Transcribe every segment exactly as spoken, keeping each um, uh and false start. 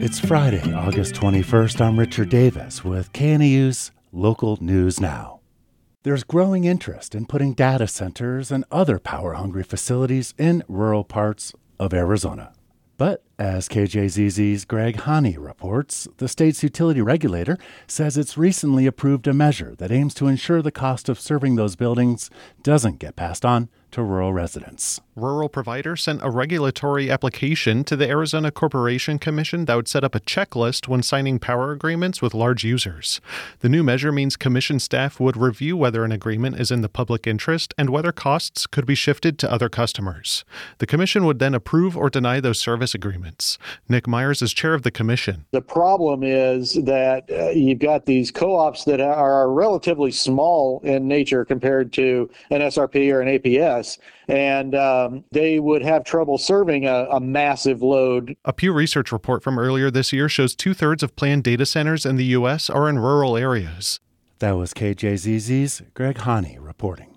It's Friday, August twenty-first. I'm Richard Davis with K N E U's Local News Now. There's growing interest in putting data centers and other power-hungry facilities in rural parts of Arizona. But as K J Z Z's Greg Haney reports, the state's utility regulator says it's recently approved a measure that aims to ensure the cost of serving those buildings doesn't get passed on to rural residents. Rural Provider sent a regulatory application to the Arizona Corporation Commission that would set up a checklist when signing power agreements with large users. The new measure means commission staff would review whether an agreement is in the public interest and whether costs could be shifted to other customers. The commission would then approve or deny those service agreements. Nick Myers is chair of the commission. The problem is that uh, you've got these co-ops that are relatively small in nature compared to an S R P or an A P S. And um, they would have trouble serving a, a massive load. A Pew Research report from earlier this year shows two-thirds of planned data centers in the U S are in rural areas. That was K J Z Z's Greg Haney reporting.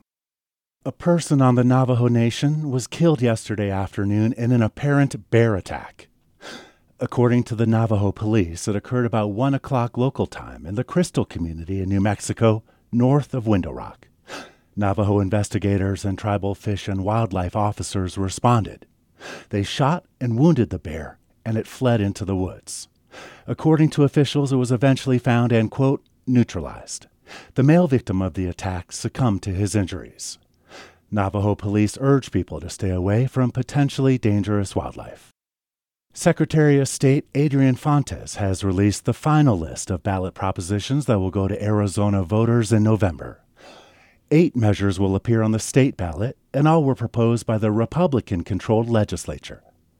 A person on the Navajo Nation was killed yesterday afternoon in an apparent bear attack. According to the Navajo police, it occurred about one o'clock local time in the Crystal community in New Mexico, north of Window Rock. Navajo investigators and tribal fish and wildlife officers responded. They shot and wounded the bear, and it fled into the woods. According to officials, it was eventually found and, quote, neutralized. The male victim of the attack succumbed to his injuries. Navajo police urge people to stay away from potentially dangerous wildlife. Secretary of State Adrian Fontes has released the final list of ballot propositions that will go to Arizona voters in November. Eight measures will appear on the state ballot, and all were proposed by the Republican-controlled legislature.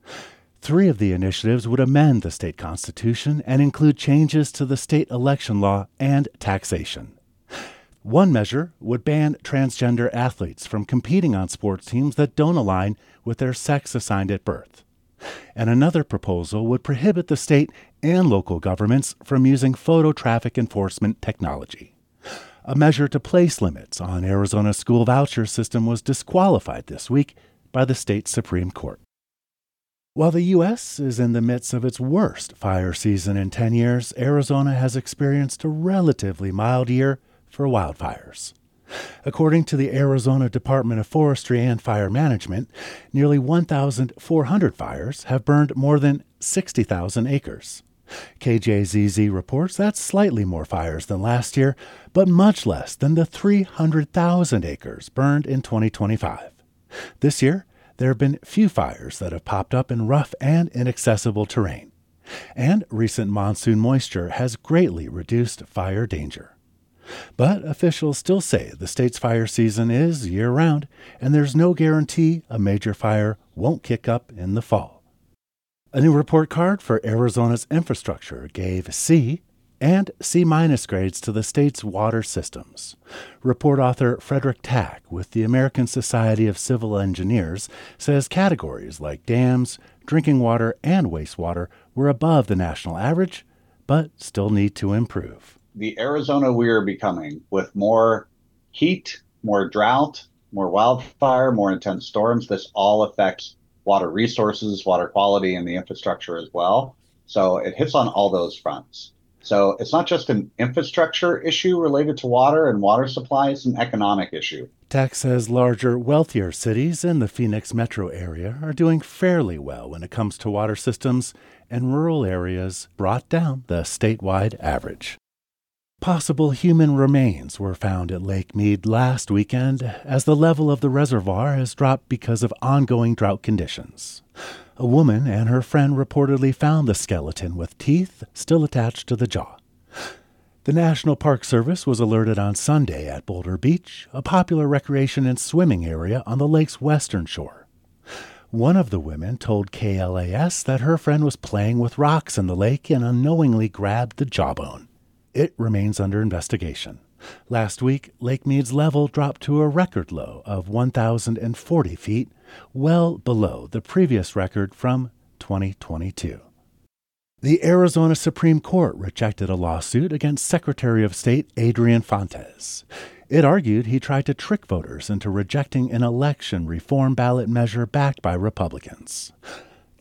Three of the initiatives would amend the state constitution and include changes to the state election law and taxation. One measure would ban transgender athletes from competing on sports teams that don't align with their sex assigned at birth. And another proposal would prohibit the state and local governments from using photo traffic enforcement technology. A measure to place limits on Arizona's school voucher system was disqualified this week by the state Supreme Court. While the U S is in the midst of its worst fire season in ten years, Arizona has experienced a relatively mild year for wildfires. According to the Arizona Department of Forestry and Fire Management, nearly one thousand four hundred fires have burned more than sixty thousand acres. K J Z Z reports that's slightly more fires than last year, but much less than the three hundred thousand acres burned in twenty twenty-five. This year, there have been few fires that have popped up in rough and inaccessible terrain, and recent monsoon moisture has greatly reduced fire danger. But officials still say the state's fire season is year-round, and there's no guarantee a major fire won't kick up in the fall. A new report card for Arizona's infrastructure gave C and C-minus grades to the state's water systems. Report author Frederick Tack with the American Society of Civil Engineers says categories like dams, drinking water, and wastewater were above the national average, but still need to improve. The Arizona we are becoming, with more heat, more drought, more wildfire, more intense storms, this all affects water resources, water quality, and the infrastructure as well. So it hits on all those fronts. So it's not just an infrastructure issue related to water and water supply, it's an economic issue. Tack says larger, wealthier cities in the Phoenix metro area are doing fairly well when it comes to water systems, and rural areas brought down the statewide average. Possible human remains were found at Lake Mead last weekend as the level of the reservoir has dropped because of ongoing drought conditions. A woman and her friend reportedly found the skeleton with teeth still attached to the jaw. The National Park Service was alerted on Sunday at Boulder Beach, a popular recreation and swimming area on the lake's western shore. One of the women told K L A S that her friend was playing with rocks in the lake and unknowingly grabbed the jawbone. It remains under investigation. Last week, Lake Mead's level dropped to a record low of one thousand forty feet, well below the previous record from twenty twenty-two. The Arizona Supreme Court rejected a lawsuit against Secretary of State Adrian Fontes. It argued he tried to trick voters into rejecting an election reform ballot measure backed by Republicans. The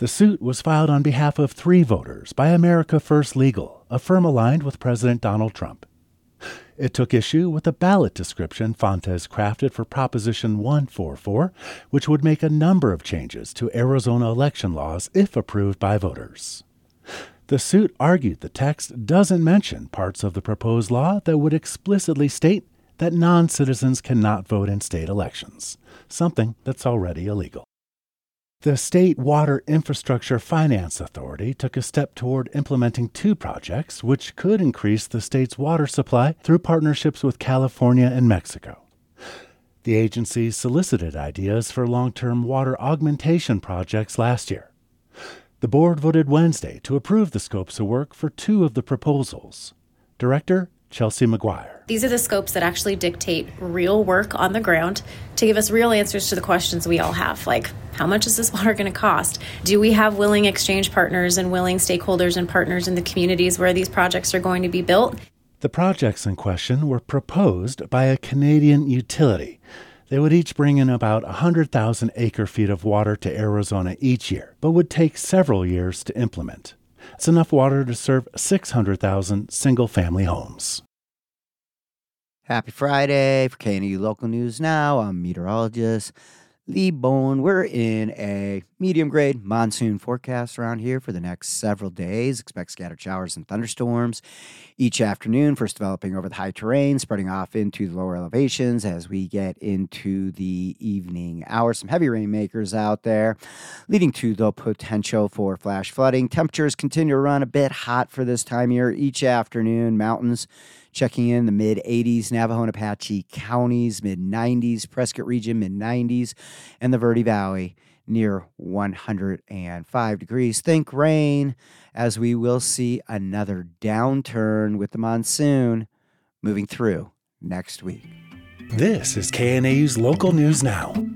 The suit was filed on behalf of three voters by America First Legal, a firm aligned with President Donald Trump. It took issue with the ballot description Fontes crafted for Proposition one forty-four, which would make a number of changes to Arizona election laws if approved by voters. The suit argued the text doesn't mention parts of the proposed law that would explicitly state that non-citizens cannot vote in state elections, something that's already illegal. The State Water Infrastructure Finance Authority took a step toward implementing two projects which could increase the state's water supply through partnerships with California and Mexico. The agency solicited ideas for long-term water augmentation projects last year. The board voted Wednesday to approve the scopes of work for two of the proposals. Director Chelsea McGuire. These are the scopes that actually dictate real work on the ground to give us real answers to the questions we all have, like how much is this water going to cost? Do we have willing exchange partners and willing stakeholders and partners in the communities where these projects are going to be built? The projects in question were proposed by a Canadian utility. They would each bring in about one hundred thousand acre-feet of water to Arizona each year, but would take several years to implement. It's enough water to serve six hundred thousand single-family homes. Happy Friday for K N U Local News Now. I'm meteorologist Lee Bowen. We're in a medium-grade monsoon forecast around here for the next several days. Expect scattered showers and thunderstorms each afternoon, first developing over the high terrain, spreading off into the lower elevations as we get into the evening hours. Some heavy rainmakers out there, leading to the potential for flash flooding. Temperatures continue to run a bit hot for this time of year each afternoon. Mountains checking in the mid eighties, Navajo and Apache counties, mid nineties, Prescott region, mid nineties, and the Verde Valley near one hundred five degrees. Think rain, as we will see another downturn with the monsoon moving through next week. This is K N A U's Local News Now,